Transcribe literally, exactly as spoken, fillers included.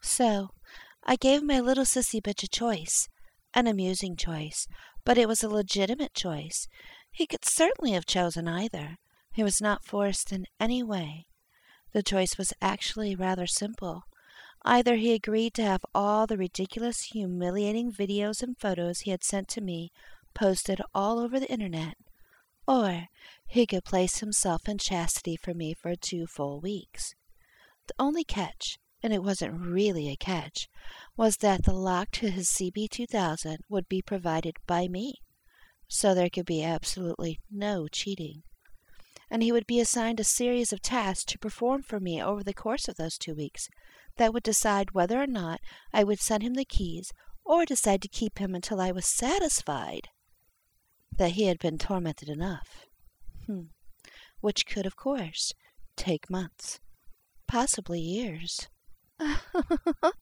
So I gave my little sissy bitch a choice, an amusing choice, but it was a legitimate choice. He could certainly have chosen either. He was not forced in any way. The choice was actually rather simple. Either he agreed to have all the ridiculous, humiliating videos and photos he had sent to me posted all over the internet, or he could place himself in chastity for me for two full weeks. The only catch, and it wasn't really a catch, was that the lock to his C B two thousand would be provided by me, so there could be absolutely no cheating. And he would be assigned a series of tasks to perform for me over the course of those two weeks that would decide whether or not I would send him the keys or decide to keep him until I was satisfied that he had been tormented enough. Hmm. Which could, of course, take months, possibly years.